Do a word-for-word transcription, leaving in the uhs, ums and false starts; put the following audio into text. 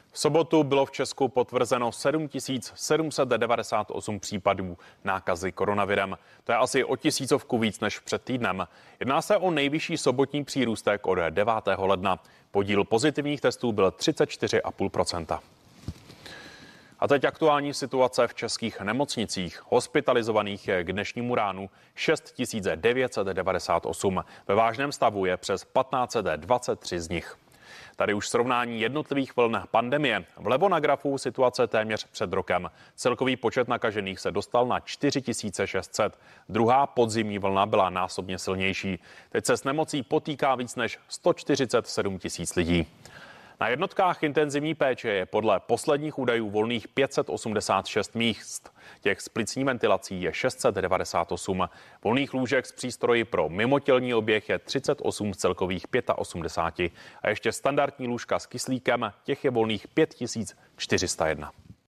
V sobotu bylo v Česku potvrzeno sedm tisíc sedm set devadesát osm případů nákazy koronavirem. To je asi o tisícovku víc než před týdnem. Jedná se o nejvyšší sobotní přírůstek od devátého ledna. Podíl pozitivních testů byl třicet čtyři celá pět procenta. A teď aktuální situace v českých nemocnicích. Hospitalizovaných je k dnešnímu ránu šest tisíc devět set devadesát osm. Ve vážném stavu je přes patnáct set dvacet tři z nich. Tady už srovnání jednotlivých vln pandemie. Vlevo na grafu situace téměř před rokem. Celkový počet nakažených se dostal na čtyři tisíce šest set. Druhá podzimní vlna byla násobně silnější. Teď se s nemocí potýká víc než sto čtyřicet sedm tisíc lidí. Na jednotkách intenzivní péče je podle posledních údajů volných pět set osmdesát šest míst. Těch s plicní ventilací je šest set devadesát osm. Volných lůžek s přístroji pro mimotělní oběh je třicet osm z celkových osmdesáti pěti. A ještě standardní lůžka s kyslíkem, těch je volných pět tisíc čtyři sta jedna.